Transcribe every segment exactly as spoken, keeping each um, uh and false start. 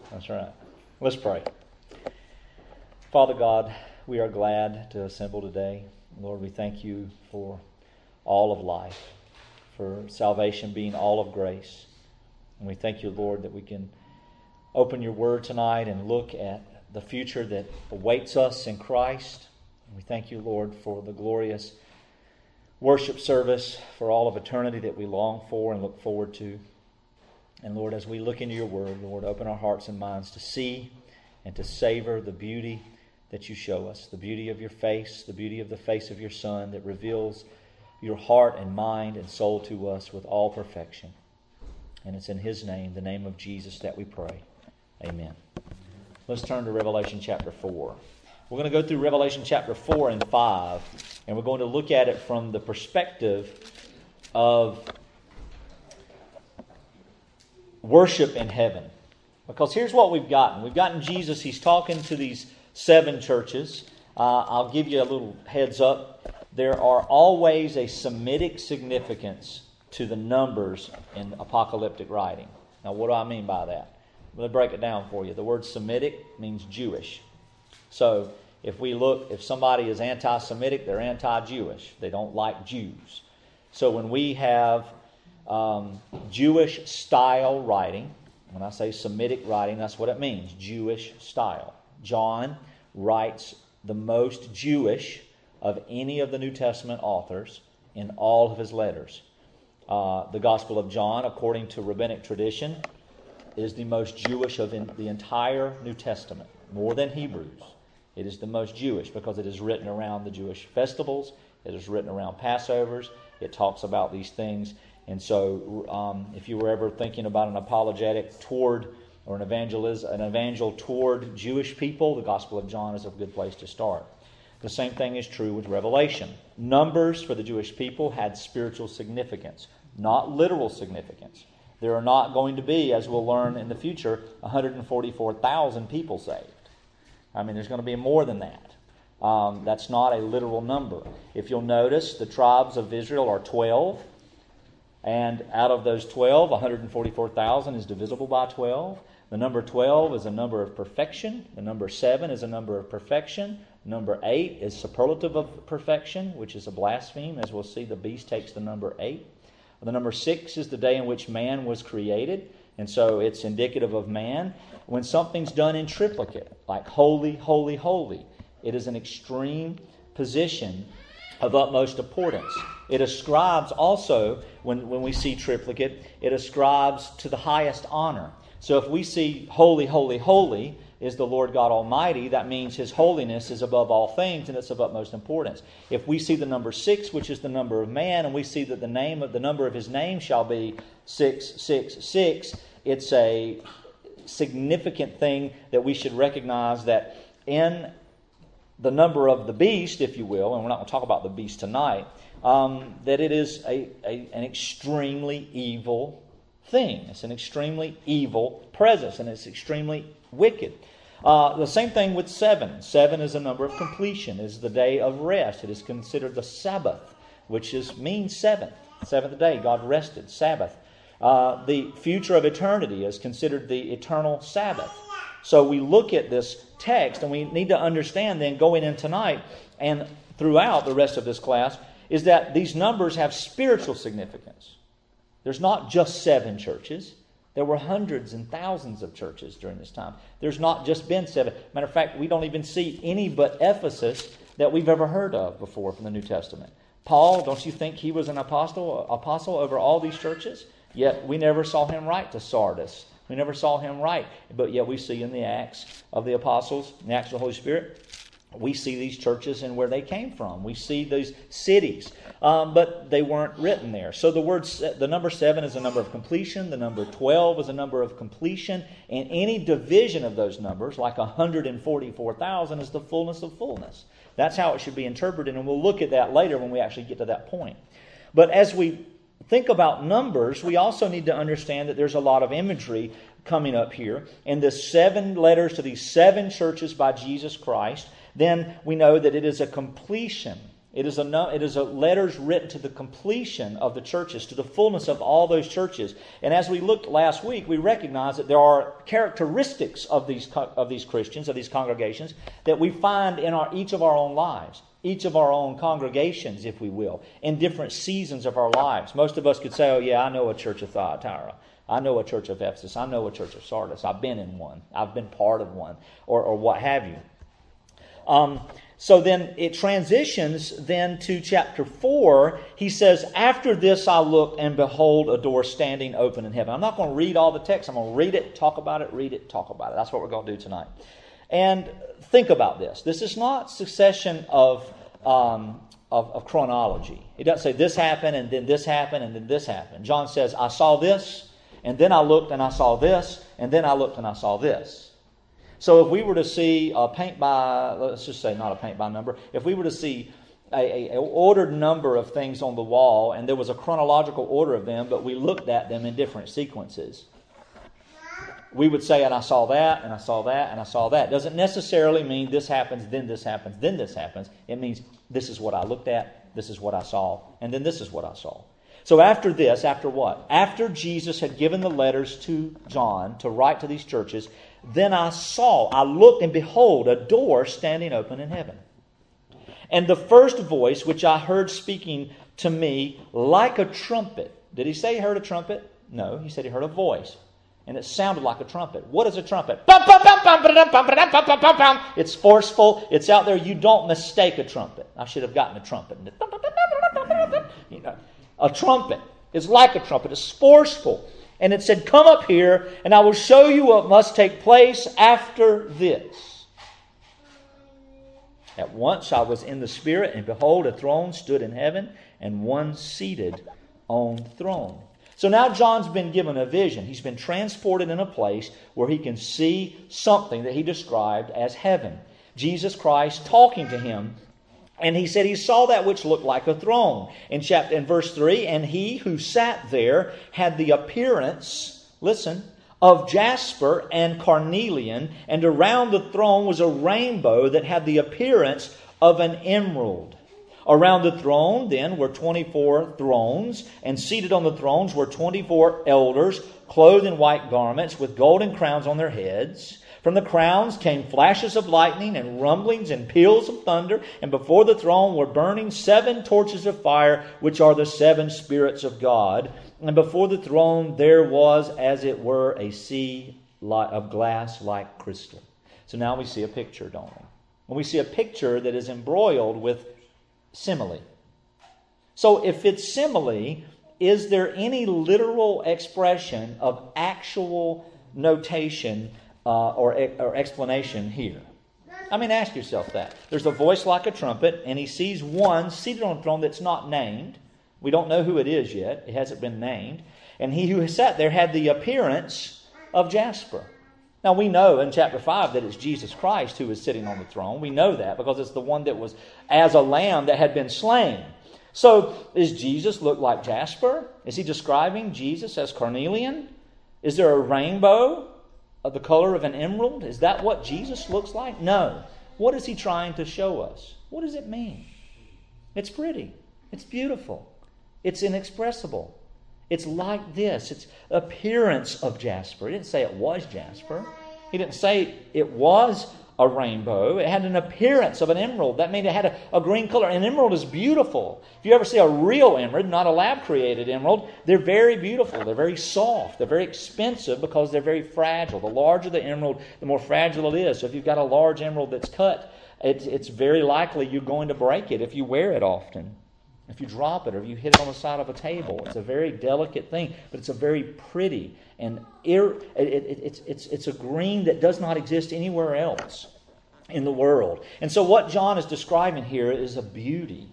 That's right. Let's pray. Father God, we are glad to assemble today. Lord, we thank you for all of life, for salvation being all of grace. And we thank you, Lord, that we can open your word tonight and look at the future that awaits us in Christ. And we thank you, Lord, for the glorious worship service, for all of eternity that we long for and look forward to. And Lord, as we look into your word, Lord, open our hearts and minds to see and to savor the beauty that you show us, the beauty of your face, the beauty of the face of your Son that reveals your heart and mind and soul to us with all perfection. And it's in his name, the name of Jesus, that we pray. Amen. Let's turn to Revelation chapter four. We're going to go through Revelation chapter four and five, and we're going to look at it from the perspective of worship in heaven. Because here's what we've gotten. We've gotten Jesus. He's talking to these seven churches. Uh, I'll give you a little heads up. There are always a Semitic significance to the numbers in apocalyptic writing. Now, what do I mean by that? Let me break it down for you. The word Semitic means Jewish. So, if we look, if somebody is anti-Semitic, they're anti-Jewish. They don't like Jews. So, when we have um, Jewish style writing, when I say Semitic writing, that's what it means, Jewish style. John writes the most Jewish of any of the New Testament authors in all of his letters. Uh, the Gospel of John, according to rabbinic tradition, is the most Jewish of in the entire New Testament, more than Hebrews. It is the most Jewish because it is written around the Jewish festivals. It is written around Passovers. It talks about these things. And so um, if you were ever thinking about an apologetic toward or an evangeliz- an evangel toward Jewish people, the Gospel of John is a good place to start. The same thing is true with Revelation. Numbers for the Jewish people had spiritual significance, not literal significance. There are not going to be, as we'll learn in the future, one hundred forty-four thousand people saved. I mean, there's going to be more than that. Um, that's not a literal number. If you'll notice, the tribes of Israel are twelve. And out of those twelve, one hundred forty-four thousand is divisible by twelve. The number twelve is a number of perfection. The number seven is a number of perfection. Number eight is superlative of perfection, which is a blaspheme. As we'll see, the beast takes the number eight. The number six is the day in which man was created, and so it's indicative of man. When something's done in triplicate, like holy, holy, holy, it is an extreme position of utmost importance. It ascribes also, when, when we see triplicate, it ascribes to the highest honor. So if we see holy, holy, holy is the Lord God Almighty, that means His holiness is above all things and it's of utmost importance. If we see the number six, which is the number of man, and we see that the name of the number of His name shall be six six six, it's a significant thing that we should recognize that in the number of the beast, if you will, and we're not going to talk about the beast tonight, um, that it is a, a an extremely evil thing. It's an extremely evil presence, and it's extremely wicked. Uh, the same thing with seven. Seven is a number of completion. It is the day of rest. It is considered the Sabbath, which is means seventh. Seventh day, God rested. Sabbath. Uh, the future of eternity is considered the eternal Sabbath. So we look at this text, and we need to understand then, going in tonight and throughout the rest of this class, is that these numbers have spiritual significance. There's not just seven churches. There were hundreds and thousands of churches during this time. There's not just been seven. Matter of fact, we don't even see any but Ephesus that we've ever heard of before from the New Testament. Paul, don't you think he was an apostle, apostle over all these churches? Yet we never saw him write to Sardis. We never saw him write. But yet we see in the Acts of the Apostles, in the Acts of the Holy Spirit, we see these churches and where they came from. We see these cities, um, but they weren't written there. So the word, the number seven is a number of completion. The number twelve is a number of completion. And any division of those numbers, like one hundred forty-four thousand, is the fullness of fullness. That's how it should be interpreted, and we'll look at that later when we actually get to that point. But as we think about numbers, we also need to understand that there's a lot of imagery coming up here. In the seven letters to these seven churches by Jesus Christ, then we know that it is a completion. It is a no, it is a letters written to the completion of the churches, to the fullness of all those churches. And as we looked last week, we recognize that there are characteristics of these of these Christians, of these congregations, that we find in our each of our own lives, each of our own congregations, if we will, in different seasons of our lives. Most of us could say, "Oh yeah, I know a church of Thyatira. I know a church of Ephesus. I know a church of Sardis. I've been in one. I've been part of one," or or what have you. Um. So then it transitions then to chapter four. He says, "After this I looked, and behold, a door standing open in heaven." I'm not going to read all the text. I'm going to read it, talk about it, read it, talk about it. That's what we're going to do tonight. And think about this. This is not succession of, um, of, of chronology. He doesn't say this happened, and then this happened, and then this happened. John says, "I saw this, and then I looked, and I saw this, and then I looked, and I saw this." So if we were to see a paint by, let's just say not a paint by number, if we were to see a, a, a ordered number of things on the wall and there was a chronological order of them, but we looked at them in different sequences, we would say, "And I saw that, and I saw that, and I saw that." Doesn't necessarily mean this happens, then this happens, then this happens. It means this is what I looked at, this is what I saw, and then this is what I saw. So after this, after what? After Jesus had given the letters to John to write to these churches, then I saw, I looked, and behold, a door standing open in heaven. And the first voice which I heard speaking to me like a trumpet. Did he say he heard a trumpet? No, he said he heard a voice. And it sounded like a trumpet. What is a trumpet? It's forceful. It's out there. You don't mistake a trumpet. I should have gotten a trumpet. You know, a trumpet is like a trumpet. It's forceful. And it said, "Come up here, and I will show you what must take place after this." At once I was in the Spirit, and behold, a throne stood in heaven, and one seated on the throne. So now John's been given a vision. He's been transported in a place where he can see something that he described as heaven. Jesus Christ talking to him. And he said he saw that which looked like a throne. In chapter, in verse three, "And he who sat there had the appearance," listen, "of jasper and carnelian, and around the throne was a rainbow that had the appearance of an emerald. Around the throne then were twenty-four thrones, and seated on the thrones were twenty-four elders, clothed in white garments, with golden crowns on their heads. From the crowns came flashes of lightning and rumblings and peals of thunder. And before the throne were burning seven torches of fire, which are the seven spirits of God. And before the throne there was, as it were, a sea of glass like crystal." So now we see a picture, don't we? And we see a picture that is embroiled with simile. So if it's simile, is there any literal expression of actual notation Uh, or, or explanation here? I mean, ask yourself that. There's a voice like a trumpet, and he sees one seated on a throne that's not named. We don't know who it is yet. It hasn't been named. And he who sat there had the appearance of jasper. Now, we know in chapter five that it's Jesus Christ who is sitting on the throne. We know that because it's the one that was as a lamb that had been slain. So, does Jesus look like jasper? Is he describing Jesus as carnelian? Is there a rainbow of the color of an emerald? Is that what Jesus looks like? No. What is he trying to show us? What does it mean? It's pretty. It's beautiful. It's inexpressible. It's like this. It's appearance of jasper. He didn't say it was jasper. He didn't say it was a rainbow. It had an appearance of an emerald. That means it had a, a green color. An emerald is beautiful. If you ever see a real emerald, not a lab-created emerald, they're very beautiful. They're very soft. They're very expensive because they're very fragile. The larger the emerald, the more fragile it is. So if you've got a large emerald that's cut, it's, it's very likely you're going to break it if you wear it often. If you drop it or if you hit it on the side of a table. It's a very delicate thing, but it's a very pretty and ir- it, it, it's, it's, it's a green that does not exist anywhere else in the world. And so what John is describing here is a beauty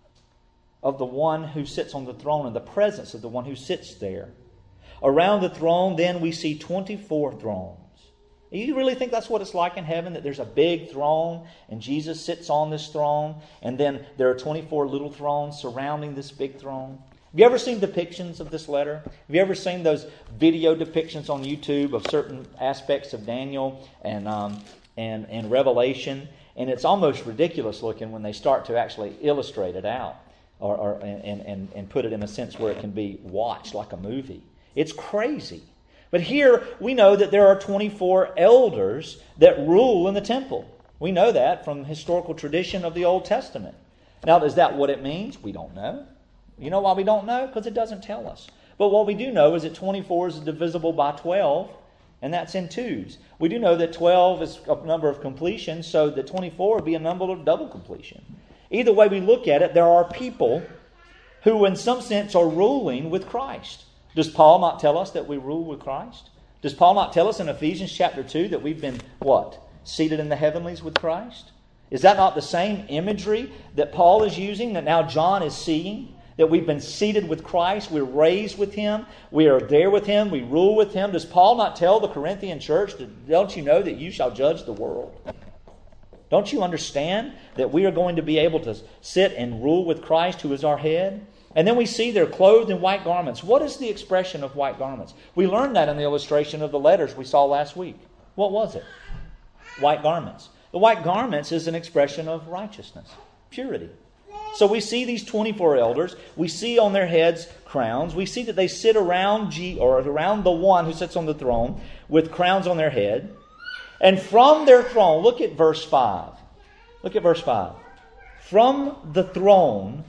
of the one who sits on the throne and the presence of the one who sits there. Around the throne then we see twenty-four thrones. You really think that's what it's like in heaven? That there's a big throne and Jesus sits on this throne and then there are twenty-four little thrones surrounding this big throne? Have you ever seen depictions of this letter? Have you ever seen those video depictions on YouTube of certain aspects of Daniel and um, and, and Revelation, and it's almost ridiculous looking when they start to actually illustrate it out or, or and, and, and put it in a sense where it can be watched like a movie. It's crazy. But here we know that there are twenty-four elders that rule in the temple. We know that from historical tradition of the Old Testament. Now, is that what it means? We don't know. You know why we don't know? Because it doesn't tell us. But what we do know is that twenty-four is divisible by twelve, and that's in twos. We do know that twelve is a number of completion, so that twenty-four would be a number of double completion. Either way we look at it, there are people who in some sense are ruling with Christ. Does Paul not tell us that we rule with Christ? Does Paul not tell us in Ephesians chapter two that we've been, what? Seated in the heavenlies with Christ? Is that not the same imagery that Paul is using, that now John is seeing? That we've been seated with Christ, we're raised with Him, we are there with Him, we rule with Him. Does Paul not tell the Corinthian church, that, don't you know that you shall judge the world? Don't you understand that we are going to be able to sit and rule with Christ, who is our head? And then we see they're clothed in white garments. What is the expression of white garments? We learned that in the illustration of the letters we saw last week. What was it? White garments. The white garments is an expression of righteousness, purity. So we see these twenty-four elders. We see on their heads crowns. We see that they sit around G, or around the one who sits on the throne with crowns on their head. And from their throne, look at verse five. Look at verse five. From the throne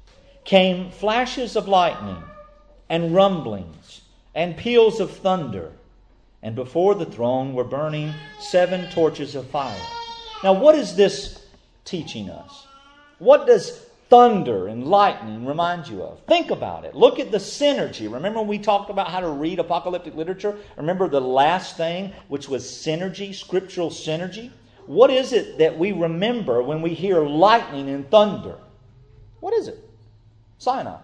came flashes of lightning and rumblings and peals of thunder. And before the throne were burning seven torches of fire. Now, what is this teaching us? What does thunder and lightning remind you of? Think about it. Look at the synergy. Remember when we talked about how to read apocalyptic literature? Remember the last thing, which was synergy, scriptural synergy? What is it that we remember when we hear lightning and thunder? What is it? Sinai.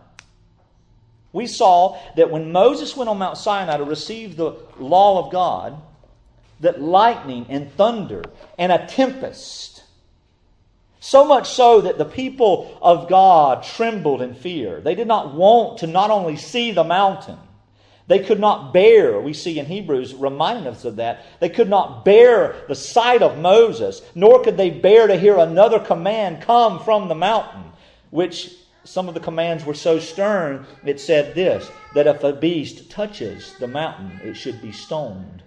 We saw that when Moses went on Mount Sinai to receive the law of God, that lightning and thunder and a tempest, so much so that the people of God trembled in fear. They did not want to not only see the mountain, they could not bear, we see in Hebrews reminding us of that, they could not bear the sight of Moses, nor could they bear to hear another command come from the mountain, which some of the commands were so stern, it said this, that if a beast touches the mountain, it should be stoned.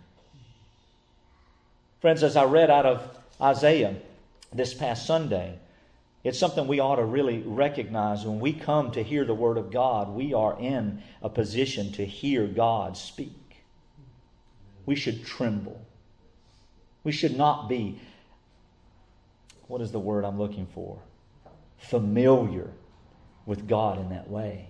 Friends, as I read out of Isaiah this past Sunday, it's something we ought to really recognize. When we come to hear the Word of God, we are in a position to hear God speak. We should tremble. We should not be, what is the word I'm looking for? Familiar with God in that way.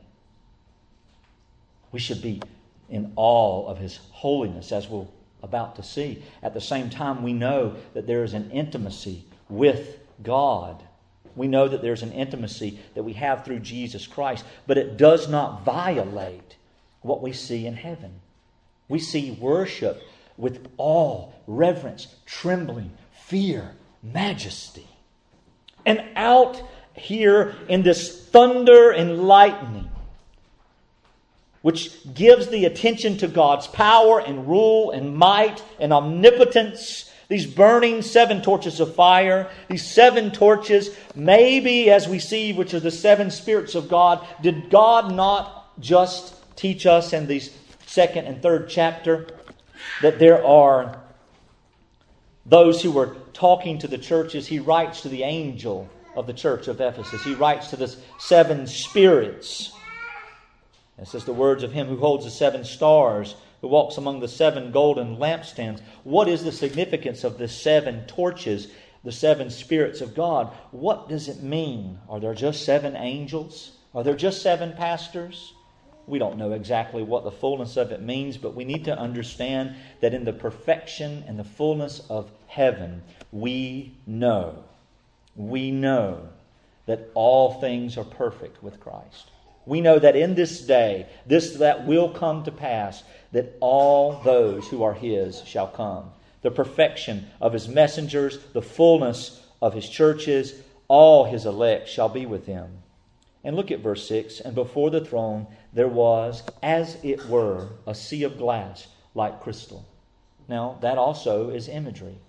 We should be in awe of His holiness, as we're about to see. At the same time, we know that there is an intimacy with God. We know that there's an intimacy that we have through Jesus Christ, but it does not violate what we see in heaven. We see worship with awe, reverence, trembling, fear, majesty. And out here in this thunder and lightning, which gives the attention to God's power and rule and might and omnipotence, these burning seven torches of fire, these seven torches, maybe as we see, which are the seven spirits of God, did God not just teach us in these second and third chapter that there are those who were talking to the churches? He writes to the angel of the church of Ephesus. He writes to the seven spirits. It says the words of Him who holds the seven stars, who walks among the seven golden lampstands. What is the significance of the seven torches, the seven spirits of God? What does it mean? Are there just seven angels? Are there just seven pastors? We don't know exactly what the fullness of it means, but we need to understand that in the perfection and the fullness of heaven, we know, we know that all things are perfect with Christ. We know that in this day, this that will come to pass, that all those who are His shall come. The perfection of His messengers, the fullness of His churches, all His elect shall be with Him. And look at verse six. And before the throne there was, as it were, a sea of glass like crystal. Now, that also is imagery.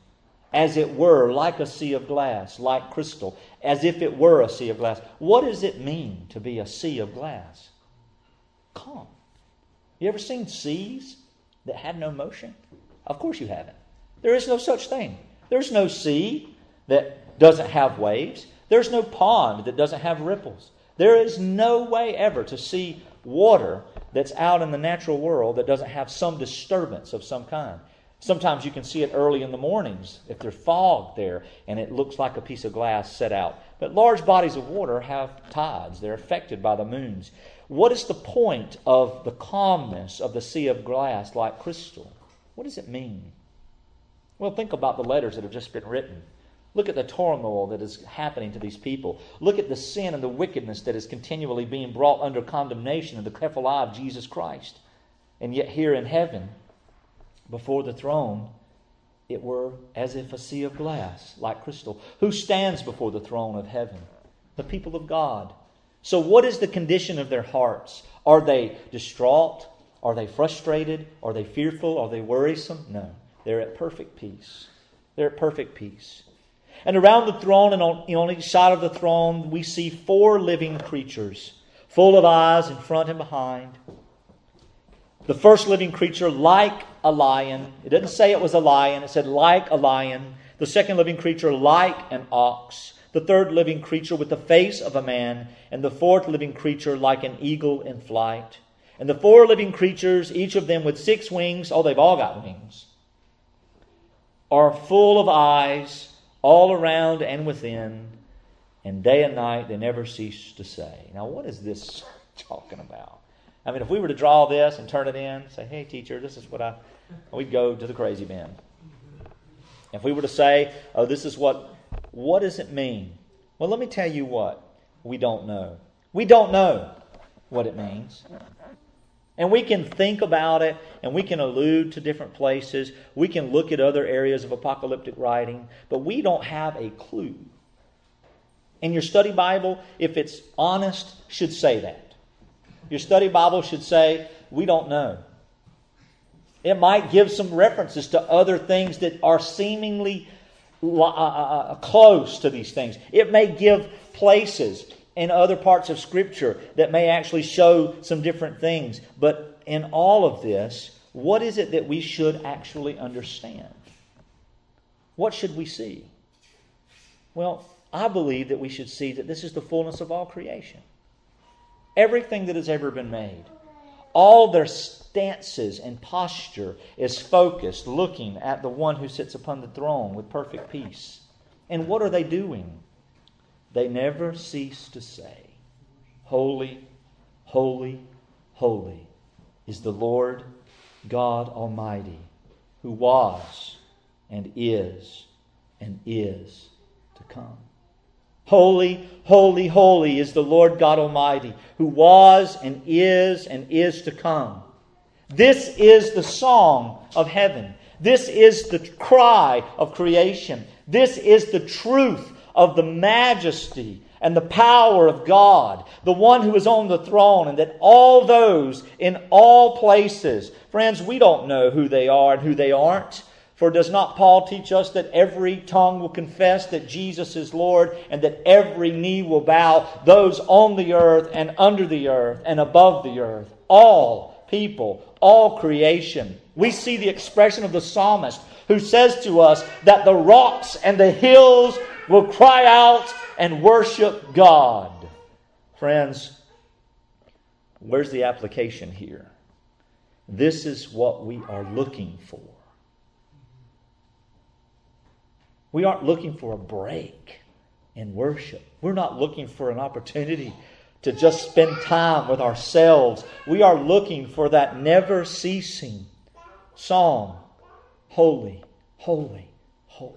as it were, like a sea of glass, like crystal, as if it were a sea of glass. What does it mean to be a sea of glass? Calm. You ever seen seas that had no motion? Of course you haven't. There is no such thing. There's no sea that doesn't have waves. There's no pond that doesn't have ripples. There is no way ever to see water that's out in the natural world that doesn't have some disturbance of some kind. Sometimes you can see it early in the mornings if there's fog there and it looks like a piece of glass set out. But large bodies of water have tides. They're affected by the moons. What is the point of the calmness of the sea of glass like crystal? What does it mean? Well, think about the letters that have just been written. Look at the turmoil that is happening to these people. Look at the sin and the wickedness that is continually being brought under condemnation in the careful eye of Jesus Christ. And yet here in heaven, before the throne, it were as if a sea of glass, like crystal. Who stands before the throne of heaven? The people of God. So what is the condition of their hearts? Are they distraught? Are they frustrated? Are they fearful? Are they worrisome? No. They're at perfect peace. They're at perfect peace. And around the throne and on, on each side of the throne, we see four living creatures, full of eyes in front and behind. The first living creature, like a lion. It didn't say it was a lion. It said like a lion. The second living creature, like an ox. The third living creature with the face of a man. And the fourth living creature, like an eagle in flight. And the four living creatures, each of them with six wings. Oh, they've all got wings. Are full of eyes all around and within, and day and night they never cease to say. Now, what is this talking about? I mean, if we were to draw this and turn it in, say, hey, teacher, this is what I... We'd go to the crazy bin. If we were to say, oh, this is what... What does it mean? Well, let me tell you what. We don't know. We don't know what it means. And we can think about it, and we can allude to different places. We can look at other areas of apocalyptic writing, but we don't have a clue. And your study Bible, if it's honest, should say that. Your study Bible should say, we don't know. It might give some references to other things that are seemingly uh, close to these things. It may give places in other parts of Scripture that may actually show some different things. But in all of this, what is it that we should actually understand? What should we see? Well, I believe that we should see that this is the fullness of all creation. Everything that has ever been made. All their stances and posture is focused, looking at the one who sits upon the throne with perfect peace. And what are they doing? They never cease to say, holy, holy, holy is the Lord God Almighty, who was and is and is to come. Holy, holy, holy is the Lord God Almighty, who was and is and is to come. This is the song of heaven. This is the cry of creation. This is the truth of the majesty and the power of God, the one who is on the throne, and that all those in all places, friends, we don't know who they are and who they aren't. For does not Paul teach us that every tongue will confess that Jesus is Lord, and that every knee will bow, those on the earth and under the earth and above the earth, all people, all creation. We see the expression of the psalmist who says to us that the rocks and the hills will cry out and worship God. Friends, where's the application here? This is what we are looking for. We aren't looking for a break in worship. We're not looking for an opportunity to just spend time with ourselves. We are looking for that never-ceasing song, holy, holy, holy.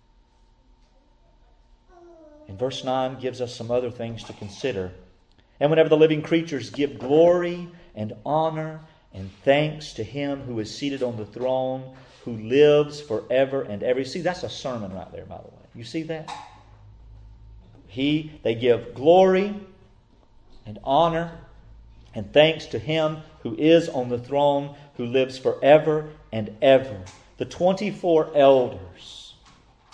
And verse nine gives us some other things to consider. And whenever the living creatures give glory and honor and thanks to Him who is seated on the throne, who lives forever and ever. See, that's a sermon right there, by the way. You see that? He, they give glory and honor and thanks to Him who is on the throne, who lives forever and ever. The twenty-four elders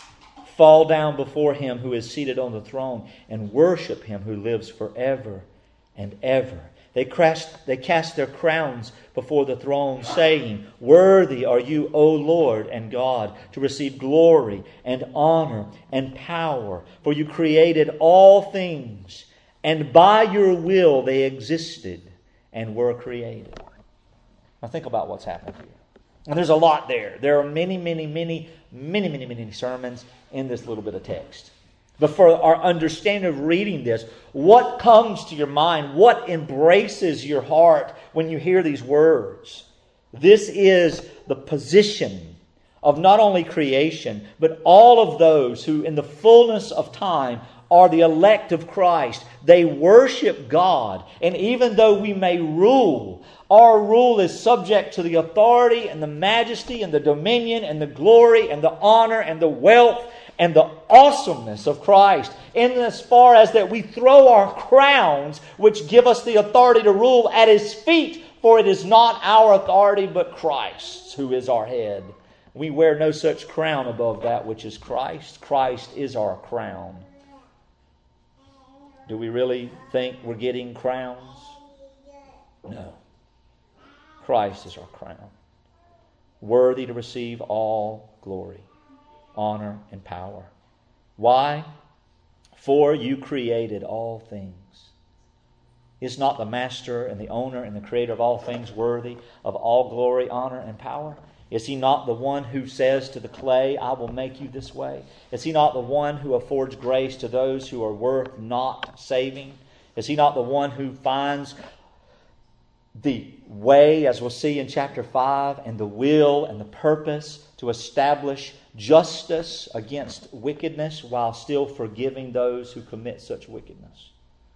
fall down before Him who is seated on the throne and worship Him who lives forever and ever. They cast, they cast their crowns before the throne, saying, Worthy are you, O Lord and God, to receive glory and honor and power. For you created all things, and by your will they existed and were created. Now think about what's happened here. And there's a lot there. There are many, many, many, many, many, many sermons in this little bit of text. But for our understanding of reading this, what comes to your mind? What embraces your heart when you hear these words? This is the position of not only creation, but all of those who in the fullness of time are the elect of Christ. They worship God. And even though we may rule, our rule is subject to the authority and the majesty and the dominion and the glory and the honor and the wealth and the awesomeness of Christ, in as far as that we throw our crowns, which give us the authority to rule, at His feet, for it is not our authority but Christ's, who is our head. We wear no such crown above that which is Christ. Christ is our crown. Do we really think we're getting crowns? No. Christ is our crown, worthy to receive all glory, honor, and power. Why? For you created all things. Is not the master and the owner and the creator of all things worthy of all glory, honor, and power? Is He not the one who says to the clay, I will make you this way? Is He not the one who affords grace to those who are worth not saving? Is He not the one who finds the way, as we'll see in chapter five, and the will and the purpose to establish justice against wickedness while still forgiving those who commit such wickedness?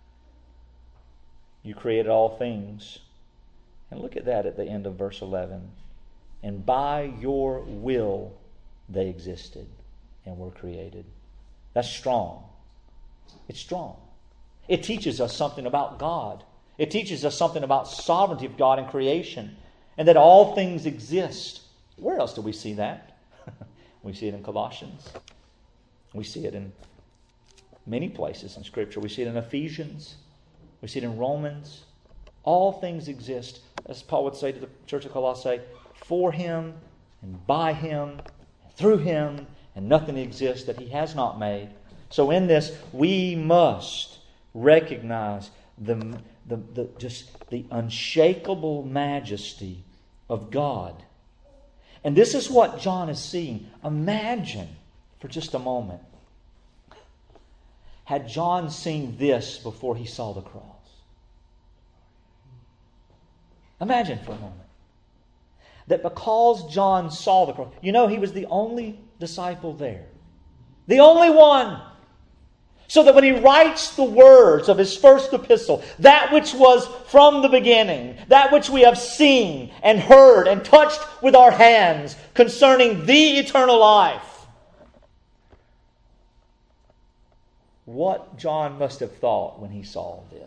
You created all things. And look at that at the end of verse eleven. And by your will they existed and were created. That's strong. It's strong. It teaches us something about God. It teaches us something about sovereignty of God in creation, and that all things exist. Where else do we see that? We see it in Colossians. We see it in many places in Scripture. We see it in Ephesians. We see it in Romans. All things exist, as Paul would say to the church of Colossae, for Him and by Him, and through Him, and nothing exists that He has not made. So in this, we must recognize the, the, the just the unshakable majesty of God. And this is what John is seeing. Imagine for just a moment, had John seen this before he saw the cross? Imagine for a moment that because John saw the cross, you know, he was the only disciple there. The only one. So that when he writes the words of his first epistle, that which was from the beginning, that which we have seen and heard and touched with our hands concerning the eternal life, what John must have thought when he saw this.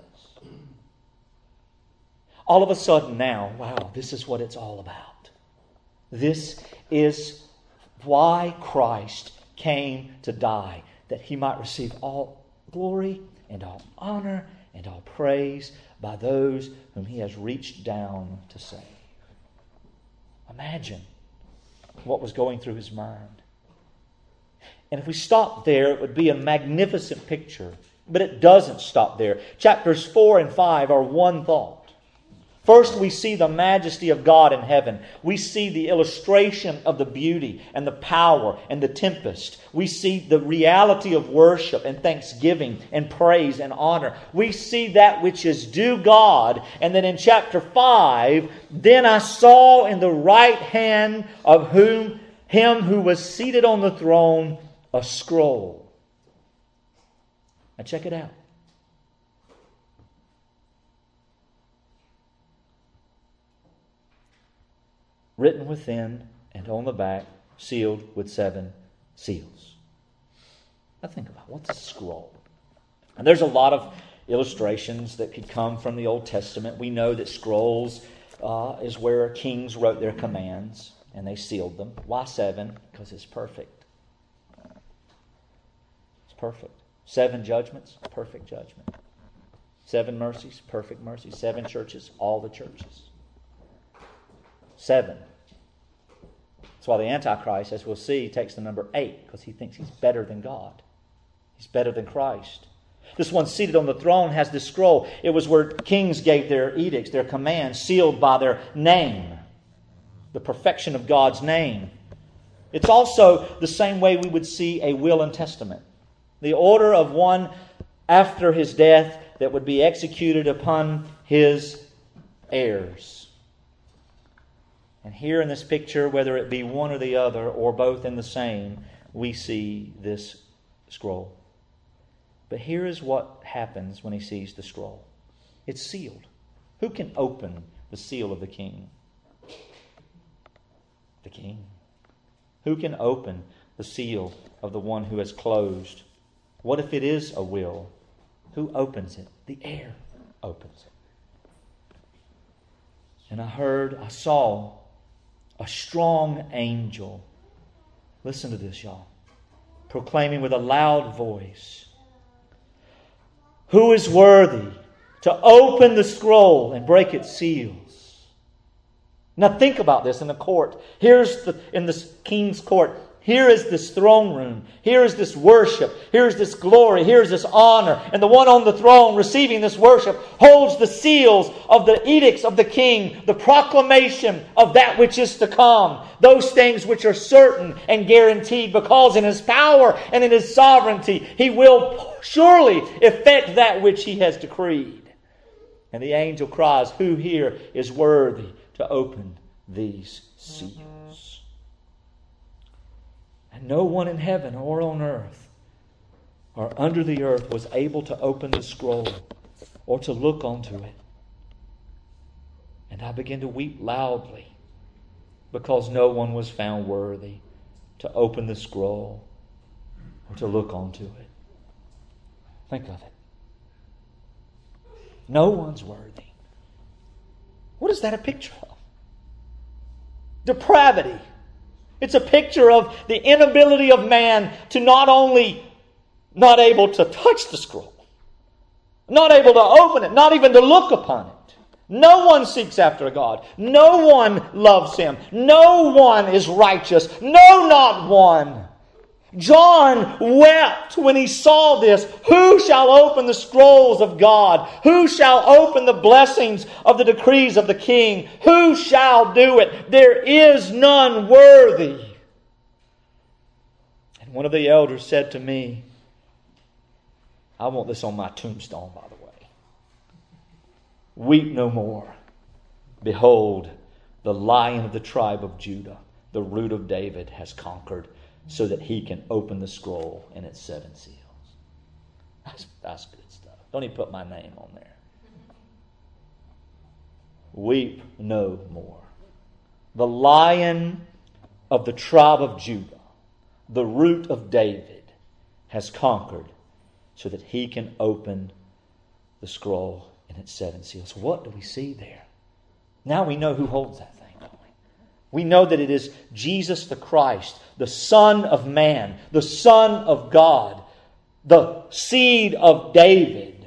All of a sudden now, wow, this is what it's all about. This is why Christ came to die, that He might receive all glory and all honor and all praise by those whom He has reached down to save. Imagine what was going through His mind. And if we stopped there, it would be a magnificent picture. But it doesn't stop there. Chapters four and five are one thought. First, we see the majesty of God in heaven. We see the illustration of the beauty and the power and the tempest. We see the reality of worship and thanksgiving and praise and honor. We see that which is due God. And then in chapter five, then I saw in the right hand of whom him who was seated on the throne a scroll. Now check it out. Written within and on the back, sealed with seven seals. Now think about, what's a scroll? And there's a lot of illustrations that could come from the Old Testament. We know that scrolls uh, is where kings wrote their commands and they sealed them. Why seven? Because it's perfect. perfect. Seven judgments, perfect judgment. Seven mercies, perfect mercy. Seven churches, all the churches. Seven. That's why the Antichrist, as we'll see, takes the number eight, because he thinks he's better than God. He's better than Christ. This one seated on the throne has this scroll. It was where kings gave their edicts, their commands, sealed by their name. The perfection of God's name. It's also the same way we would see a will and testament. The order of one after his death that would be executed upon his heirs. And here in this picture, whether it be one or the other, or both in the same, we see this scroll. But here is what happens when he sees the scroll. It's sealed. Who can open the seal of the king? The king. Who can open the seal of the one who has closed? What if it is a will? Who opens it? The heir opens it. And I heard, I saw a strong angel. Listen to this, y'all. Proclaiming with a loud voice, "Who is worthy to open the scroll and break its seals?" Now think about this in the court. Here's the in this king's court. Here is this throne room. Here is this worship. Here is this glory. Here is this honor. And the one on the throne receiving this worship holds the seals of the edicts of the king, the proclamation of that which is to come. Those things which are certain and guaranteed, because in His power and in His sovereignty, He will surely effect that which He has decreed. And the angel cries, "Who here is worthy to open these seals?" And no one in heaven or on earth or under the earth was able to open the scroll or to look onto it. And I began to weep loudly because no one was found worthy to open the scroll or to look onto it. Think of it. No one's worthy. What is that a picture of? Depravity. It's a picture of the inability of man to not only not able to touch the scroll, not able to open it, not even to look upon it. No one seeks after God. No one loves Him. No one is righteous. No, not one. John wept when he saw this. Who shall open the scrolls of God? Who shall open the blessings of the decrees of the King? Who shall do it? There is none worthy. And one of the elders said to me, I want this on my tombstone, by the way. Weep no more. Behold, the Lion of the tribe of Judah, the Root of David, has conquered, so that He can open the scroll and its seven seals. That's, that's good stuff. Don't even put my name on there. Weep no more. The Lion of the tribe of Judah, the Root of David, has conquered, so that He can open the scroll and its seven seals. What do we see there? Now we know who holds that thing. We know that it is Jesus the Christ, the Son of Man, the Son of God, the seed of David,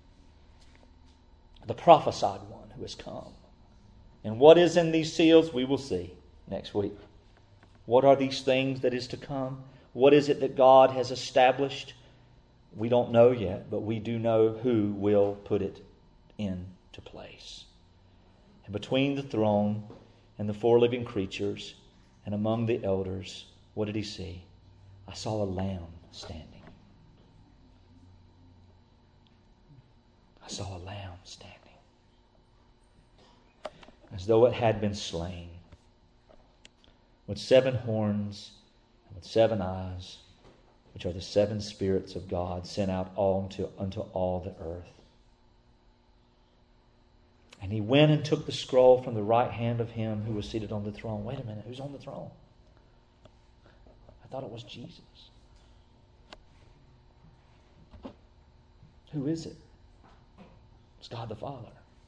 the prophesied one who has come. And what is in these seals, we will see next week. What are these things that is to come? What is it that God has established? We don't know yet, but we do know who will put it into place. And between the throne and the four living creatures, and among the elders, what did he see? I saw a lamb standing. I saw a lamb standing. As though it had been slain. With seven horns and with seven eyes, which are the seven spirits of God sent out all unto, unto all the earth. And he went and took the scroll from the right hand of him who was seated on the throne. Wait a minute, who's on the throne? I thought it was Jesus. Who is it? It's God the Father.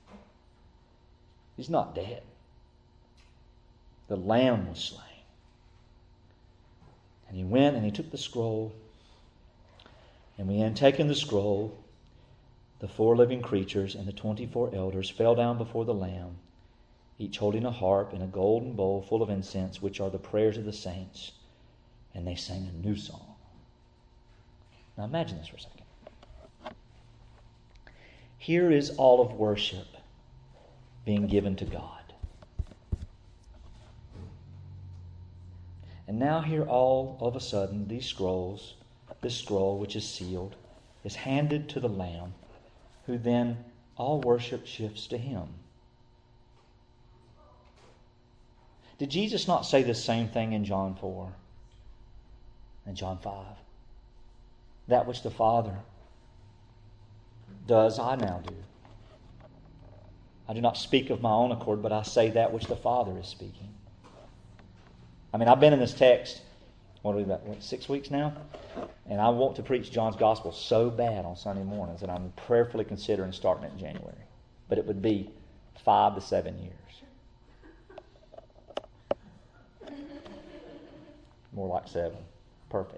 He's not dead. The Lamb was slain. And he went and he took the scroll And when he had taken the scroll, the four living creatures and the twenty-four elders fell down before the Lamb, each holding a harp and a golden bowl full of incense, which are the prayers of the saints. And they sang a new song. Now imagine this for a second. Here is all of worship being given to God. And now here all of a sudden, these scrolls, this scroll which is sealed, is handed to the Lamb, who then all worship shifts to Him. Did Jesus not say the same thing in John four and John five? That which the Father does, I now do. I do not speak of my own accord, but I say that which the Father is speaking. I mean, I've been in this text, what are we about, what, six weeks now? And I want to preach John's Gospel so bad on Sunday mornings that I'm prayerfully considering starting it in January. But it would be five to seven years. More like seven. Perfect.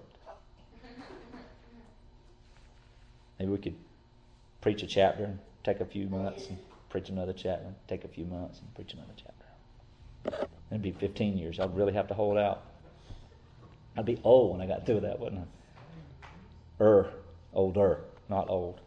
Maybe we could preach a chapter and take a few months and preach another chapter, take a few months and preach another chapter. It'd be fifteen years. I'd really have to hold out. I'd be old when I got through that, wouldn't I? Er, older, not old.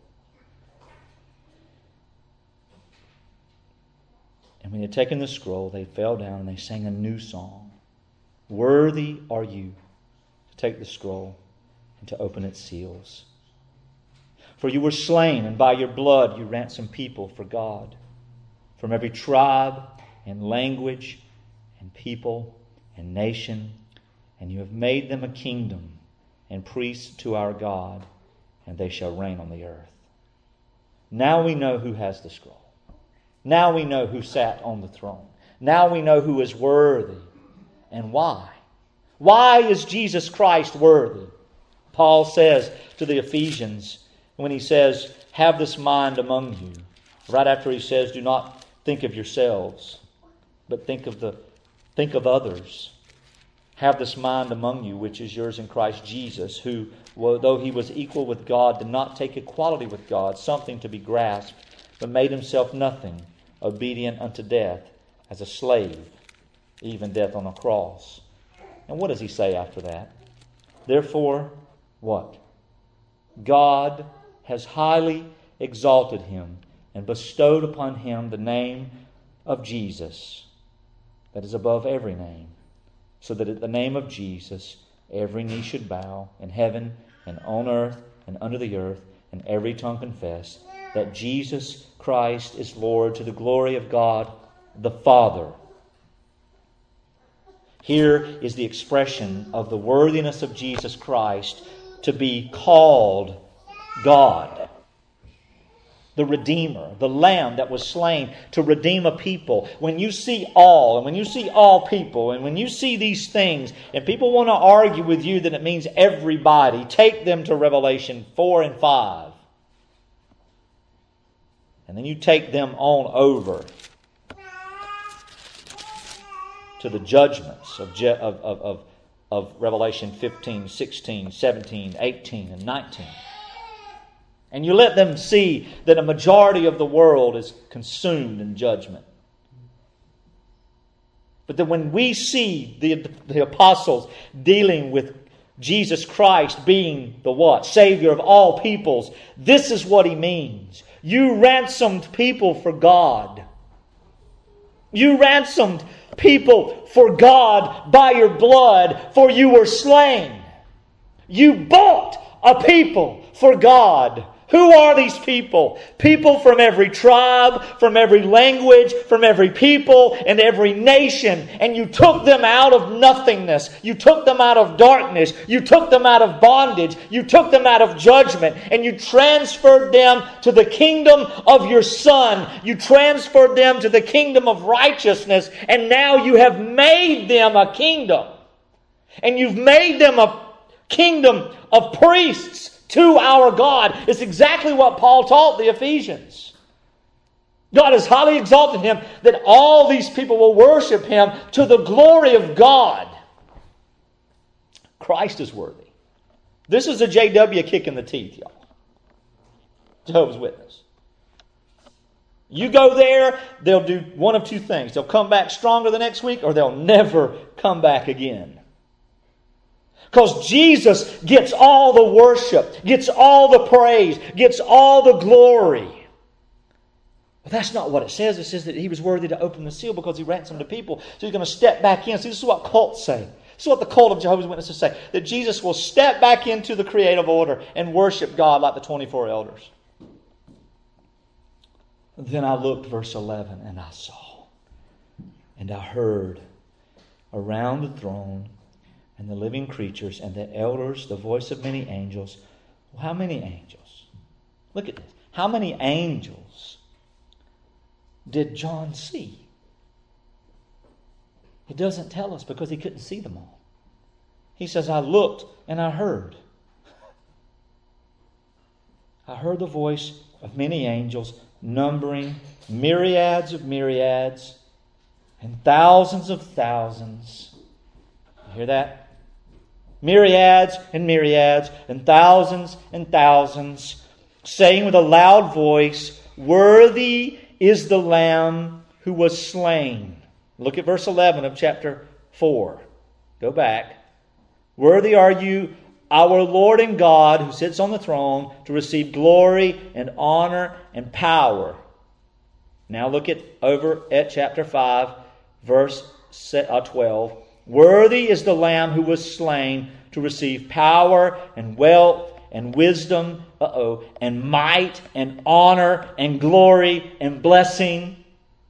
And when they had taken the scroll, they fell down and they sang a new song. Worthy are you to take the scroll and to open its seals. For you were slain, and by your blood you ransomed people for God, from every tribe and language and people and nation, and you have made them a kingdom and priests to our God, and they shall reign on the earth. Now we know who has the scroll. Now we know who sat on the throne. Now we know who is worthy and why. Why is Jesus Christ worthy? Paul says to the Ephesians, when he says, have this mind among you, right after he says, do not think of yourselves, but think of the think of others. Have this mind among you, which is yours in Christ Jesus, who, though he was equal with God, did not take equality with God something to be grasped, but made himself nothing, obedient unto death, as a slave, even death on a cross. And what does he say after that? Therefore, what? God has highly exalted him and bestowed upon him the name of Jesus, that is above every name, so that at the name of Jesus every knee should bow in heaven and on earth and under the earth, and every tongue confess that Jesus Christ is Lord, to the glory of God the Father. Here is the expression of the worthiness of Jesus Christ to be called God, the Redeemer, the Lamb that was slain to redeem a people. When you see all, and when you see all people, and when you see these things, and people want to argue with you that it means everybody, take them to Revelation four and five. And then you take them on over to the judgments of, of, of, of, of Revelation fifteen, sixteen, seventeen, eighteen, and nineteen. And you let them see that a majority of the world is consumed in judgment. But then when we see the, the apostles dealing with Jesus Christ being the what? Savior of all peoples, this is what He means. You ransomed people for God. You ransomed people for God by your blood, for you were slain. You bought a people for God. Who are these people? People from every tribe, from every language, from every people, and every nation. And you took them out of nothingness. You took them out of darkness. You took them out of bondage. You took them out of judgment. And you transferred them to the kingdom of your Son. You transferred them to the kingdom of righteousness. And now you have made them a kingdom. And you've made them a kingdom of priests to our God. It's exactly what Paul taught the Ephesians. God has highly exalted Him that all these people will worship Him to the glory of God. Christ is worthy. This is a J W kick in the teeth, y'all. Jehovah's Witness. You go there, they'll do one of two things. They'll come back stronger the next week, or they'll never come back again. Because Jesus gets all the worship, gets all the praise, gets all the glory. But that's not what it says. It says that He was worthy to open the seal because He ransomed the people. So He's going to step back in. See, this is what cults say. This is what the cult of Jehovah's Witnesses say. That Jesus will step back into the creative order and worship God like the twenty-four elders. Then I looked, verse eleven, and I saw, and I heard around the throne and the living creatures and the elders the voice of many angels. Well, how many angels? Look at this. How many angels did John see? It doesn't tell us because he couldn't see them all. He says, I looked and I heard. I heard the voice of many angels, numbering myriads of myriads and thousands of thousands. You hear that? Myriads and myriads and thousands and thousands, saying with a loud voice, Worthy is the Lamb who was slain. Look at verse eleven of chapter four. Go back. Worthy are you, our Lord and God, who sits on the throne, to receive glory and honor and power. Now look at over at chapter five, verse twelve. Worthy is the Lamb who was slain to receive power and wealth and wisdom, uh-oh, and might and honor and glory and blessing.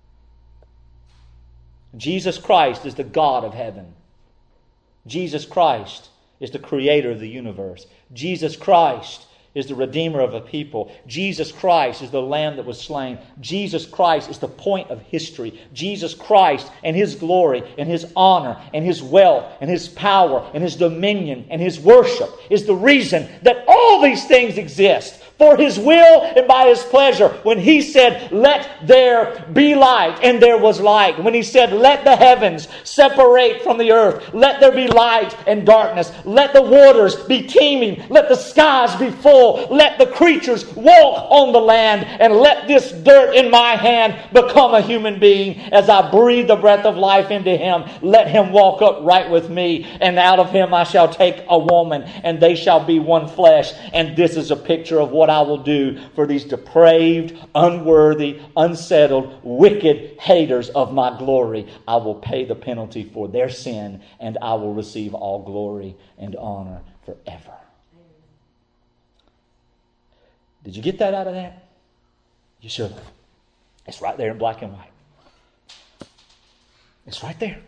Jesus Christ is the God of heaven. Jesus Christ is the creator of the universe. Jesus Christ is the Redeemer of a people. Jesus Christ is the Lamb that was slain. Jesus Christ is the point of history. Jesus Christ and His glory and His honor and His wealth and His power and His dominion and His worship is the reason that all these things exist. For His will and by His pleasure. When He said, let there be light, and there was light. When He said, let the heavens separate from the earth. Let there be light and darkness. Let the waters be teeming. Let the skies be full. Let the creatures walk on the land. And let this dirt in my hand become a human being. As I breathe the breath of life into him, let him walk upright with me. And out of him I shall take a woman, and they shall be one flesh. And this is a picture of what I will do for these depraved, unworthy, unsettled, wicked haters of my glory. I will pay the penalty for their sin, and I will receive all glory and honor forever. Did you get that out of that? You should have. It's right there in black and white. It's right there.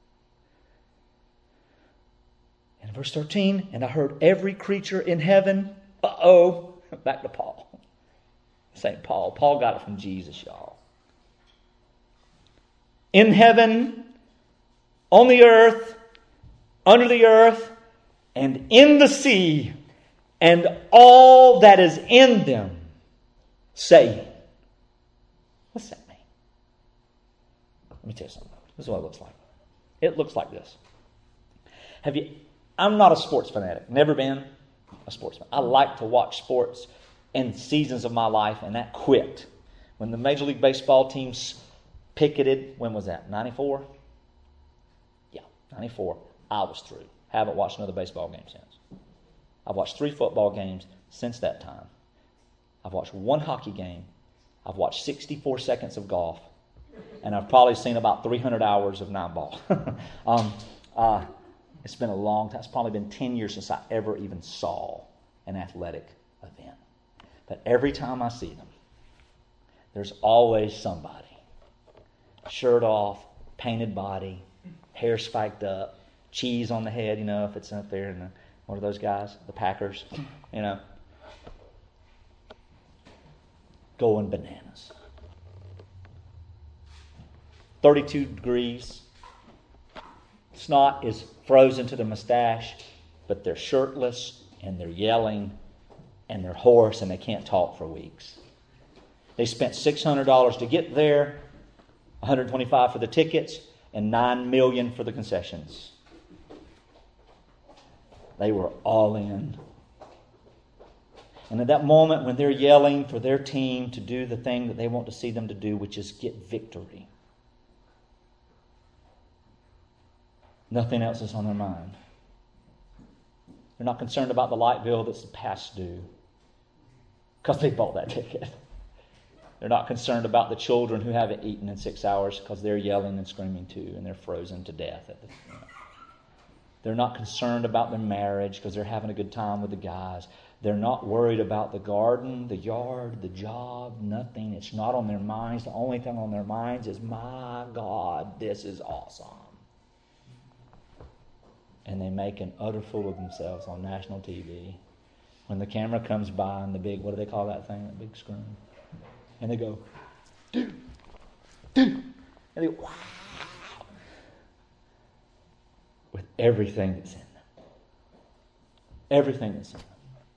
In verse thirteen, and I heard every creature in heaven, uh-oh, back to Paul. Saint Paul. Paul got it from Jesus, y'all. In heaven, on the earth, under the earth, and in the sea, and all that is in them, saying. What's that mean? Let me tell you something. This is what it looks like. It looks like this. Have you? I'm not a sports fanatic. Never been a sportsman. I like to watch sports in seasons of my life, and that quit. When the Major League Baseball teams picketed, when was that? ninety-four? Yeah, ninety-four. I was through. Haven't watched another baseball game since. I've watched three football games since that time. I've watched one hockey game. I've watched sixty-four seconds of golf. And I've probably seen about three hundred hours of nine ball. um, uh, it's been a long time. It's probably been ten years since I ever even saw an athletic event. But every time I see them, there's always somebody. Shirt off, painted body, hair spiked up, cheese on the head, you know, if it's up there. And the, what are those guys? The Packers, you know. Going bananas. thirty-two degrees. Snot is frozen to the mustache, but they're shirtless and they're yelling and they're hoarse and they can't talk for weeks. They spent six hundred dollars to get there, one hundred twenty-five dollars for the tickets, and nine million dollars for the concessions. They were all in And at that moment when they're yelling for their team to do the thing that they want to see them to do, which is get victory, nothing else is on their mind. They're not concerned about the light bill that's past due because they bought that ticket. They're not concerned about the children who haven't eaten in six hours because they're yelling and screaming too and they're frozen to death. At the, you know. They're not concerned about their marriage because they're having a good time with the guys. They're not worried about the garden, the yard, the job, nothing. It's not on their minds. The only thing on their minds is, my God, this is awesome. And they make an utter fool of themselves on national T V. When the camera comes by and the big, what do they call that thing, that big screen? And they go, dude, dude. And they go, wow. With everything that's in them. Everything that's in them.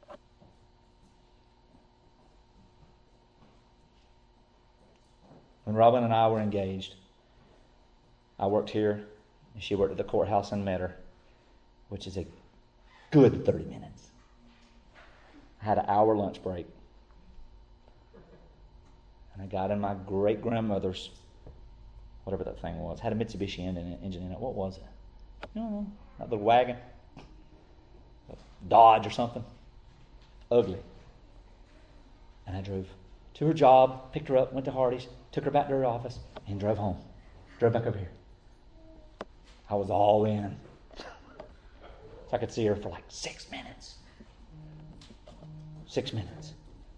When Robin and I were engaged, I worked here, and she worked at the courthouse and met her, which is a good thirty minutes. I had an hour lunch break. And I got in my great-grandmother's, whatever that thing was, had a Mitsubishi engine in it. What was it? I don't know. Not the wagon. Dodge or something. Ugly. And I drove to her job, picked her up, went to Hardee's, took her back to her office, and drove home. Drove back over here. I was all in. So I could see her for like six minutes. Six minutes.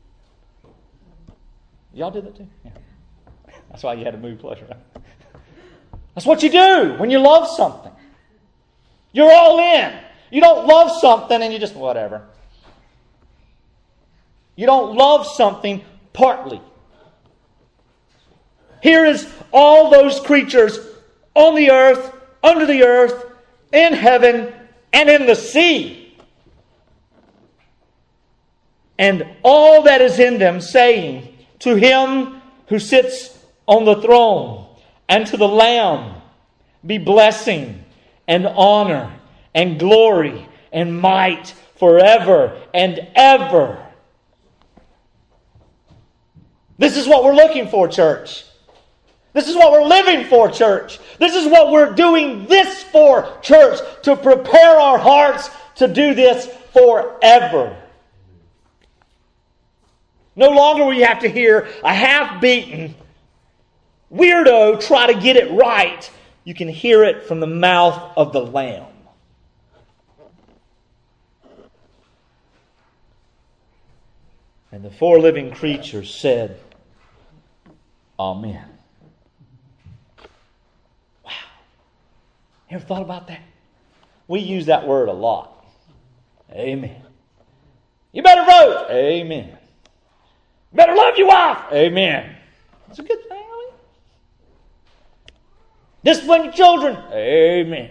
Y'all did that too? Yeah. That's why you had to move closer. That's what you do when you love something. You're all in. You don't love something and you just, whatever. You don't love something partly. Here is all those creatures on the earth, under the earth, in heaven, and in the sea. And all that is in them saying, to Him who sits on the throne and to the Lamb be blessing and honor and glory and might forever and ever. This is what we're looking for, church. This is what we're living for, church. This is what we're doing this for, church, to prepare our hearts to do this forever. No longer will you have to hear a half-beaten weirdo try to get it right. You can hear it from the mouth of the Lamb. And the four living creatures said, Amen. Wow. You ever thought about that? We use that word a lot. Amen. You better vote. Amen. Better love your wife. Amen. It's a good thing. I mean. Discipline your children. Amen.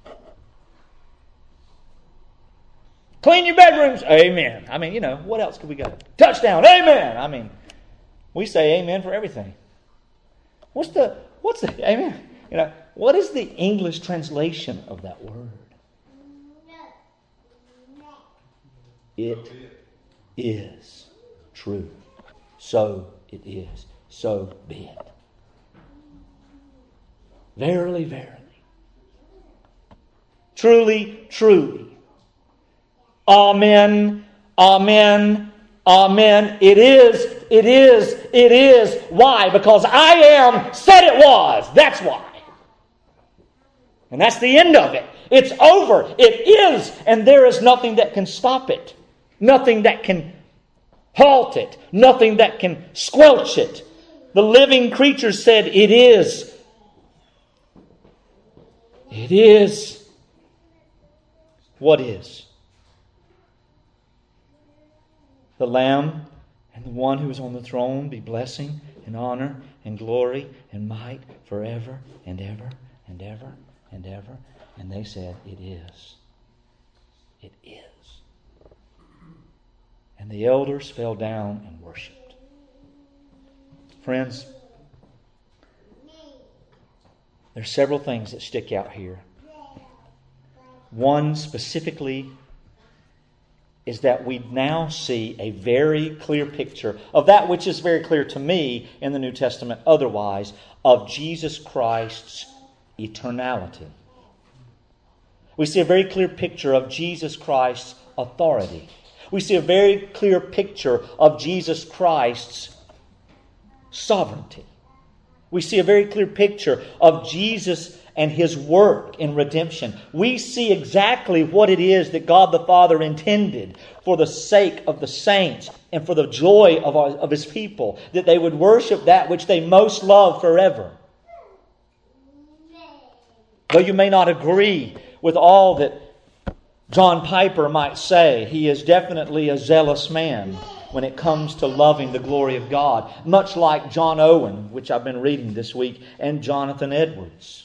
Clean your bedrooms. Amen. I mean, you know, what else could we go? Touchdown. Amen. I mean, we say amen for everything. What's the, what's the, amen? You know, what is the English translation of that word? It is true. So it is. So be it. Verily, verily. Truly, truly. Amen. Amen. Amen. It is. It is. It is. Why? Because I am said it was. That's why. And that's the end of it. It's over. It is. And there is nothing that can stop it. Nothing that can halt it. Nothing that can squelch it. The living creature said, it is. It is. What is? The Lamb and the one who is on the throne be blessing and honor and glory and might forever and ever and ever and ever. And they said, it is. It is. And the elders fell down and worshipped. Friends, there are several things that stick out here. One specifically is that we now see a very clear picture of that which is very clear to me in the New Testament otherwise, of Jesus Christ's eternality. We see a very clear picture of Jesus Christ's authority. We see a very clear picture of Jesus Christ's sovereignty. We see a very clear picture of Jesus and His work in redemption. We see exactly what it is that God the Father intended for the sake of the saints and for the joy of, our, of His people, that they would worship that which they most love forever. Though you may not agree with all that John Piper might say, he is definitely a zealous man when it comes to loving the glory of God, much like John Owen, which I've been reading this week, and Jonathan Edwards.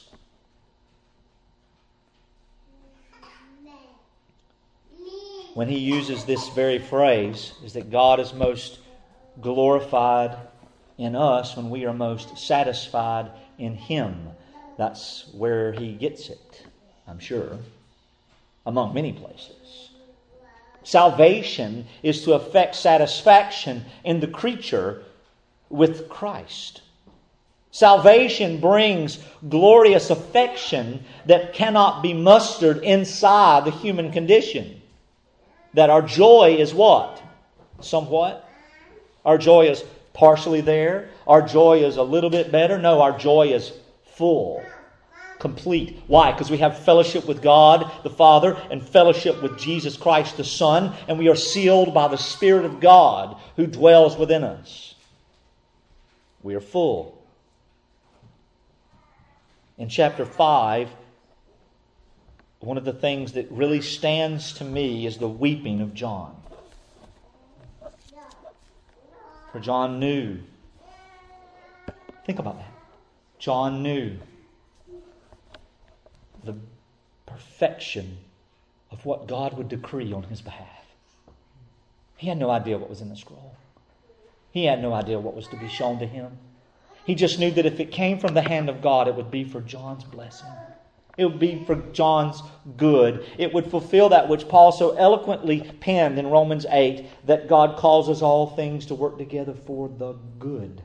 When he uses this very phrase, is that God is most glorified in us when we are most satisfied in Him. That's where he gets it, I'm sure, among many places. Salvation is to effect satisfaction in the creature with Christ. Salvation brings glorious affection that cannot be mustered inside the human condition. That our joy is what? Somewhat. Our joy is partially there. Our joy is a little bit better. No, our joy is full. Complete. Why? Because we have fellowship with God the Father and fellowship with Jesus Christ the Son, and we are sealed by the Spirit of God who dwells within us. We are full. In chapter five, one of the things that really stands to me is the weeping of John. For John knew. Think about that. John knew the perfection of what God would decree on his behalf. He had no idea what was in the scroll. He had no idea what was to be shown to him. He just knew that if it came from the hand of God, it would be for John's blessing. It would be for John's good. It would fulfill that which Paul so eloquently penned in Romans eight, that God causes all things to work together for the good.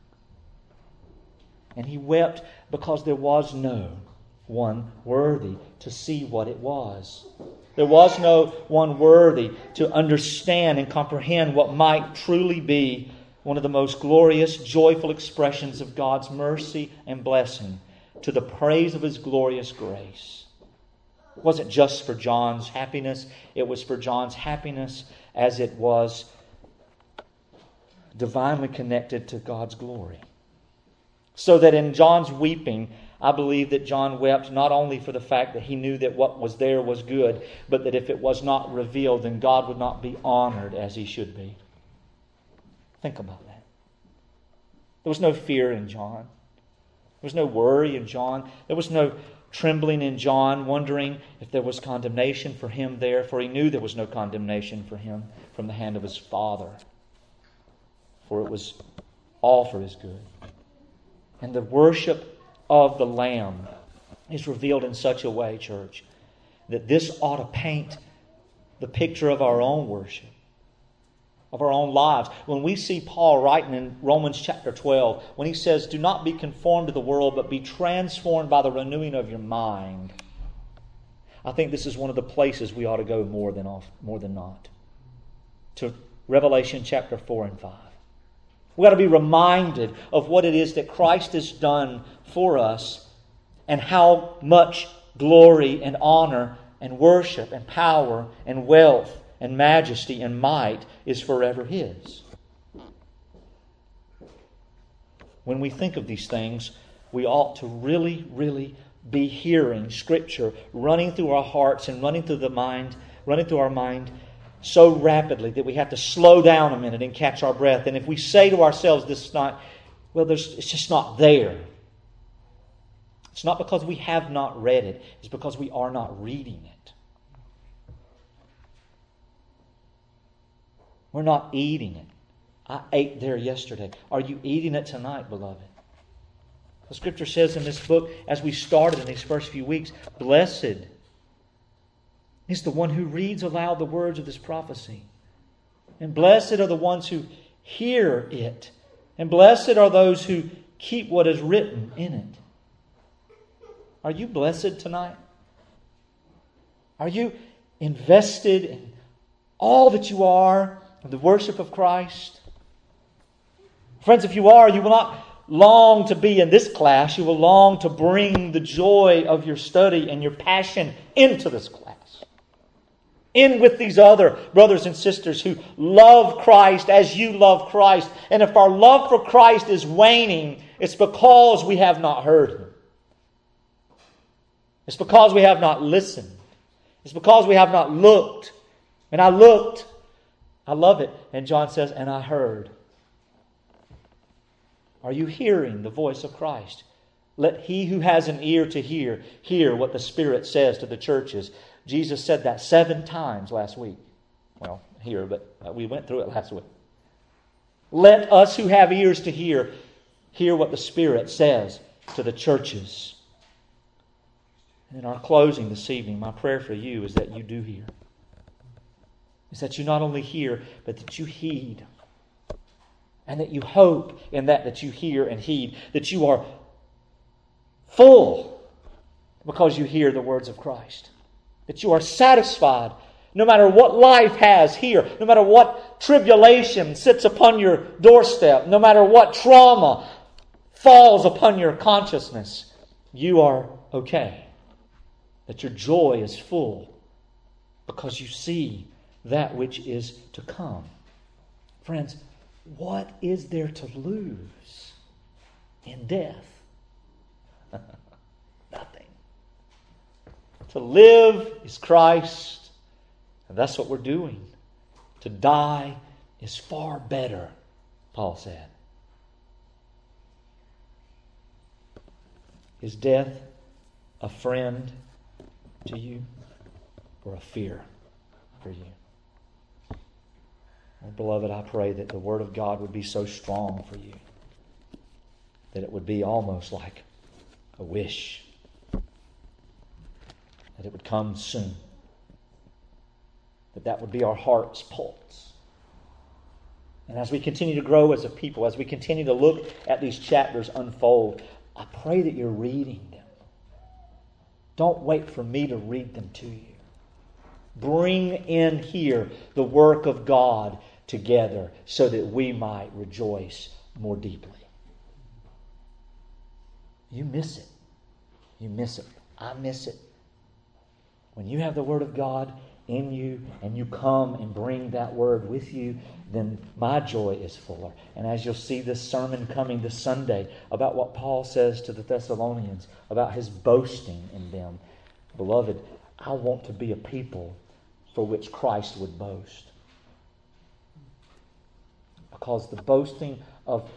And he wept because there was no one worthy to see what it was. There was no one worthy to understand and comprehend what might truly be one of the most glorious, joyful expressions of God's mercy and blessing, to the praise of His glorious grace. It wasn't just for John's happiness. It was for John's happiness as it was divinely connected to God's glory. So that in John's weeping, I believe that John wept not only for the fact that he knew that what was there was good, but that if it was not revealed, then God would not be honored as He should be. Think about that. There was no fear in John. There was no worry in John. There was no trembling in John, wondering if there was condemnation for him there, for he knew there was no condemnation for him from the hand of his Father. For it was all for his good. And the worship of the Lamb is revealed in such a way, church, that this ought to paint the picture of our own worship, of our own lives. When we see Paul writing in Romans chapter twelve, when he says, "Do not be conformed to the world, but be transformed by the renewing of your mind," I think this is one of the places we ought to go more than off, more than not. To Revelation chapter four and five. We've got to be reminded of what it is that Christ has done for us, and how much glory and honor and worship and power and wealth and majesty and might is forever His. When we think of these things, we ought to really, really be hearing Scripture running through our hearts and running through the mind, running through our mind so rapidly that we have to slow down a minute and catch our breath. And if we say to ourselves, "This is not," well, there's, it's just not there. It's not because we have not read it. It's because we are not reading it. We're not eating it. I ate there yesterday. Are you eating it tonight, beloved? The Scripture says in this book, as we started in these first few weeks, blessed is the one who reads aloud the words of this prophecy. And blessed are the ones who hear it. And blessed are those who keep what is written in it. Are you blessed tonight? Are you invested in all that you are in the worship of Christ? Friends, if you are, you will not long to be in this class. You will long to bring the joy of your study and your passion into this class. In with these other brothers and sisters who love Christ as you love Christ. And if our love for Christ is waning, it's because we have not heard Him. It's because we have not listened. It's because we have not looked. And I looked. I love it. And John says, and I heard. Are you hearing the voice of Christ? Let he who has an ear to hear, hear what the Spirit says to the churches. Jesus said that seven times last week. Well, here, but we went through it last week. Let us who have ears to hear, hear what the Spirit says to the churches. And in our closing this evening, my prayer for you is that you do hear. Is that you not only hear, but that you heed. And that you hope in that that you hear and heed. That you are full because you hear the words of Christ. That you are satisfied no matter what life has here. No matter what tribulation sits upon your doorstep. No matter what trauma falls upon your consciousness. You are okay. That your joy is full because you see that which is to come. Friends, what is there to lose in death? Nothing. To live is Christ, and that's what we're doing. To die is far better, Paul said. Is death a friend to you or a fear for you? Oh, beloved, I pray that the Word of God would be so strong for you that it would be almost like a wish. That it would come soon. That that would be our heart's pulse. And as we continue to grow as a people, as we continue to look at these chapters unfold, I pray that you're reading them. Don't wait for me to read them to you. Bring in here the work of God together so that we might rejoice more deeply. You miss it. You miss it. I miss it. When you have the Word of God in you and you come and bring that Word with you, then my joy is fuller. And as you'll see this sermon coming this Sunday about what Paul says to the Thessalonians, about his boasting in them, beloved, I want to be a people for which Christ would boast. Because the boasting of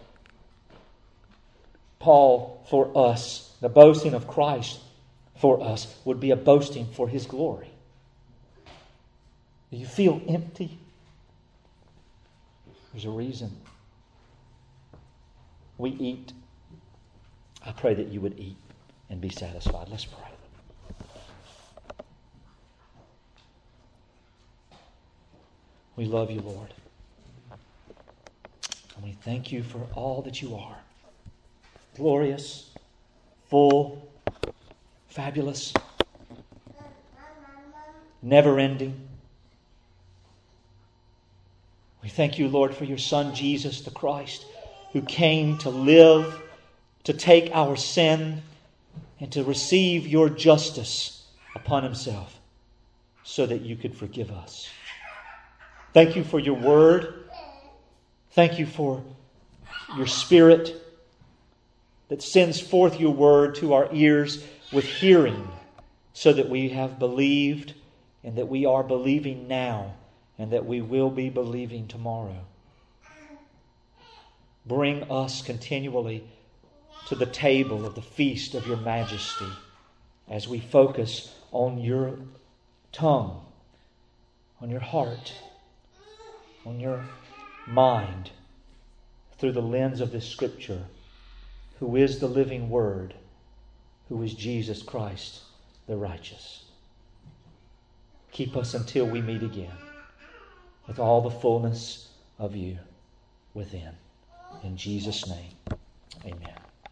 Paul for us, the boasting of Christ for us, would be a boasting for His glory. Do you feel empty? There's a reason. We eat. I pray that you would eat and be satisfied. Let's pray. We love you, Lord. And we thank you for all that you are. Glorious, full, fabulous, never-ending. We thank you, Lord, for your Son, Jesus the Christ, who came to live, to take our sin, and to receive your justice upon Himself so that you could forgive us. Thank you for your Word. Thank you for your Spirit that sends forth your Word to our ears with hearing so that we have believed and that we are believing now and that we will be believing tomorrow. Bring us continually to the table of the feast of your majesty as we focus on your tongue, on your heart, on your mind through the lens of this Scripture, who is the living Word, who is Jesus Christ the righteous. Keep us until we meet again with all the fullness of You within. In Jesus' name, amen.